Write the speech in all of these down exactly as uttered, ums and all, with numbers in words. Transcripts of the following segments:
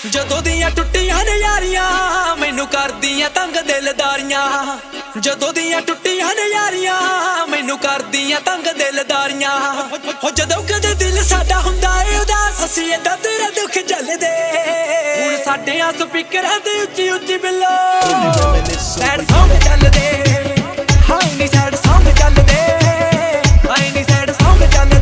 ਜਦੋਂ ਦੀਆਂ ਟੁੱਟੀਆਂ ਨੇ ਯਾਰੀਆਂ ਮੈਨੂੰ ਕਰਦੀਆਂ ਤੰਗ ਦਿਲਦਾਰੀਆਂ। ਜਦੋਂ ਦੀਆਂ ਟੁੱਟੀਆਂ ਨੇ ਯਾਰੀਆਂ ਮੈਨੂੰ ਕਰਦੀਆਂ ਤੰਗ ਦਿਲਦਾਰੀਆਂ। ਹੋ ਜਦੋਂ ਕਦੇ ਦਿਲ ਸਾਡਾ ਹੁੰਦਾ ਏ ਉਦਾਸ ਅਸੀਂ ਏਦਾਂ ਤੇਰਾ ਦੁੱਖ ਝੱਲਦੇ। ਹੁਣ ਸਾਡੇ ਆ ਸਪੀਕਰਾਂ ਤੇ ਉੱਚੀ ਉੱਚੀ ਬਿੱਲੋ ਸੈਡ ਸੌਂਗ ਚੱਲਦੇ। ਹਾਏ ਨੀ ਸੈਡ ਸੌਂਗ ਚੱਲਦੇ, ਹਾਏ ਨੀ ਸੈਡ ਸੌਂਗ ਚੱਲਦੇ।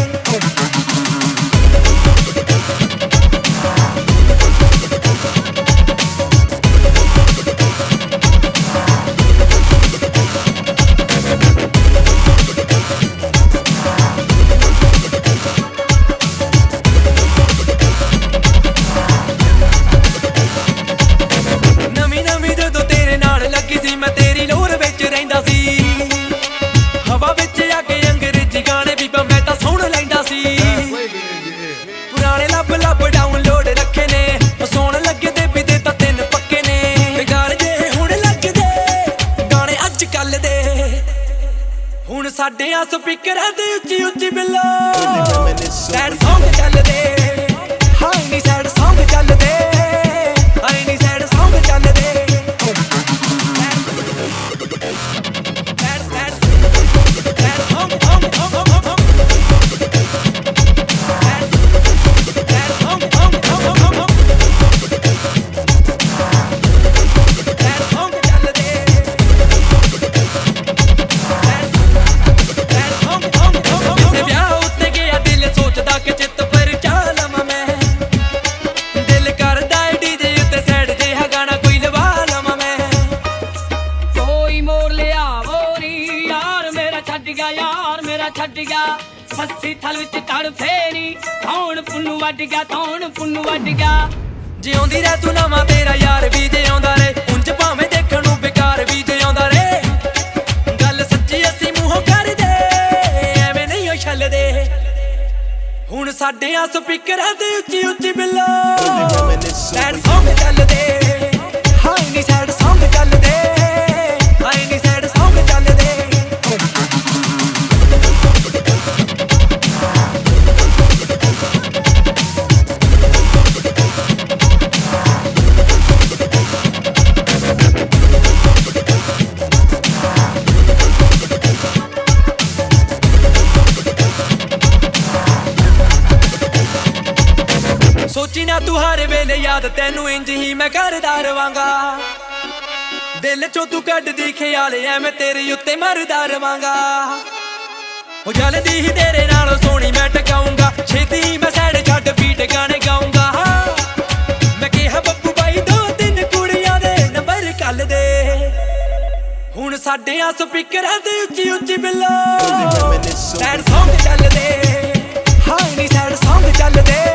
ਹੁਣ ਸਾਡੇ ਆ ਸਪੀਕਰਾਂ ਤੇ ਉੱਚੀ ਉੱਚੀ ਬਿੱਲੋ ਸੈਡ ਸੌਂਗ ਚੱਲਦੇ। ਹਾਏ ਨੀ ਸੈਡ ਸੌਂਗ ਚੱਲਦੇ, ਹਾਏ ਨੀ ਸੈਡ ਸੌਂਗ ਚੱਲਦੇ। ਛੱਡ ਗਿਆ ਸੱਸੀ ਥਲ ਵਿੱਚ ਤੜ ਫੇਰੀ ਧੌਣ ਪੁੰਨੂ ਵੱਢ ਗਿਆ, ਧੌਣ ਪੁੰਨੂ ਵੱਢ ਗਿਆ। ਜਿਉਂਦੀ ਰਹਿ ਤੂੰ ਨਵਾਂ ਤੇਰਾ ਯਾਰ ਵੀ ਜਿਉਂਦਾ ਰੇ ਉਂਝ ਭਾਵੇਂ ਦੇਖਣ ਨੂੰ ਬੇਕਾਰ ਵੀ ਜਿਉਂਦਾ ਰੇ। ਗੱਲ ਸੱਚੀ ਅਸੀਂ ਮੂੰਹੋਂ ਕਰਦੇ ਐਵੇਂ ਨਹੀਂ ਉਹ ਛੱਲਦੇ। ਹੁਣ ਸਾਡੇ ਆ ਸਪੀਕਰਾਂ ਤੇ ਉੱਚੀ ਉੱਚੀ ਬਿੱਲੋ ਸੈਡ ਸੌਂਗ ਚੱਲਦੇ। ਹਾਏ ਨੀ ਸੈਡ ਸੌਂਗ ਚੱਲਦੇ, ਹਾਏ ਨੀ ਸੈਡ ਸੌਂਗ ਚੱਲਦੇ। ਸੋਚੀ ਨਾ ਤੂੰ ਹਰ ਵੇਲੇ ਯਾਦ ਤੈਨੂੰ ਇੰਜ ਹੀ ਮੈਂ ਕਰਦਾ ਰਵਾਂਗਾ। ਦਿਲ ਚੋਂ ਤੂੰ ਕੱਢਦੀ ਖਿਆਲ ਐਵੇਂ ਤੇਰੇ ਉੱਤੇ ਮਰਦਾ ਰਵਾਂਗਾ। ਉਹ ਜਲਦੀ ਹੀ ਤੇਰੇ ਨਾਲੋਂ ਸੋਹਣੀ ਮੈਂ ਟਕਾਉਂਗਾ, ਛੇਤੀ ਹੀ ਮੈਂ ਸੈਡ ਛੱਡ ਬੀਟ ਗਾਣੇ ਗਾਉਂਗਾ। ਮੈਂ ਕਿਹਾ ਬੱਬੂ ਬਾਈ ਦੋ ਤਿੰਨ ਕੁੜੀਆਂ ਦੇ ਨੰਬਰ ਕੱਲ ਦੇ। ਹੁਣ ਸਾਡੇ ਆ ਸਪੀਕਰਾਂ ਤੇ ਉੱਚੀ ਉੱਚੀ ਬਿੱਲੋ ਸੈਡ ਸੌਂਗ ਚੱਲਦੇ। ਹਾਏ ਨੀ ਸੈਡ ਸੌਂਗ ਚੱਲਦੇ।